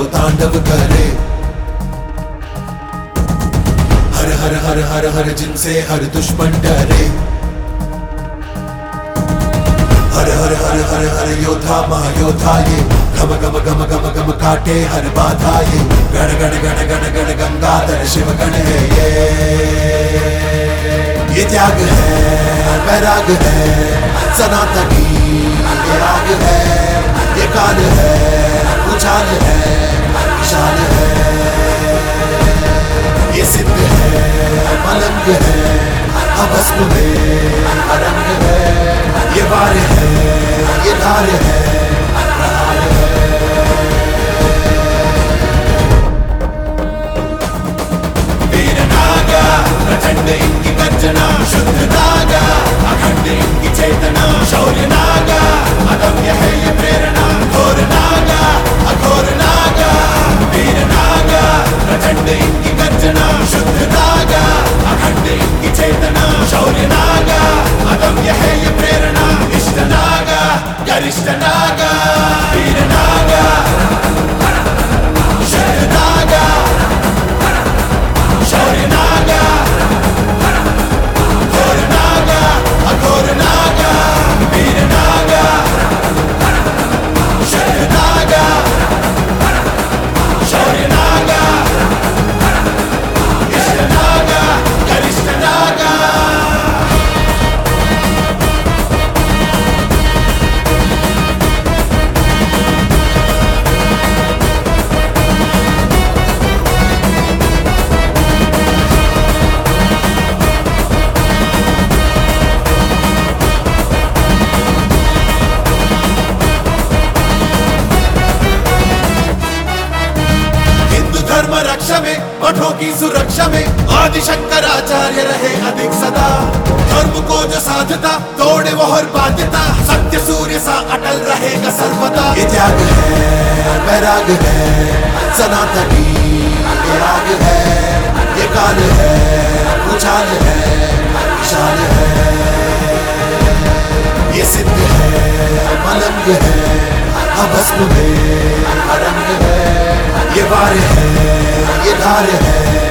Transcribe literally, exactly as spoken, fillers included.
जो तांडव करे। हर हर हर हर हर जिनसे हर दुश्मन डरे। हर हर हर हर हर योद्धा महायोद्धा ये गम गम गम गम गम काटे हर बाधा ये। गण गण गण गण गण गंगाधर शिव गण है ये। ये त्याग है वैराग है सनातनी ये राग है। ये काल है उछाल है विशाल है। ये सिद्ध है मलंग है अभस्म में अरंग है। ये वार है ये धार है प्रहार है। वीर नागा प्रचंड इनकी गर्जना। शुद्ध नागा अखंड इनकी चेतना। शौर्य नागा अदम्य है ये प्रेरणा। घोर नागा अघोर नागा। वीर नागा प्रचंड इनकी गर्जना। शुद्ध नागा अखंड इनकी चेतना। शौर्य नागा अदम्य है ये प्रेरणा। इष्ट नागा गरिष्ठ नागा। वीर नागा शुद्ध नागा शौर्य नागा। घोर नागा अघोर नागा। वीर नागा शुद्ध नागा शौर्य नागा। इष्ट नागा गरिष्ठ नागा। धर्म रक्षा में मठों की सुरक्षा में आदि शंकराचार्य रहे अधिक सदा। धर्म को जो साधता तोड़े वो हर बाध्यता। सत्य सूर्य सा अटल रहेगा सर्वदा। ये त्याग है वैराग है सनातनी ये राग है। ये काल है उछाल है विशाल है। ये सिद्ध है मलंग है अभस्म में अरंग है। ये वार है ये धार है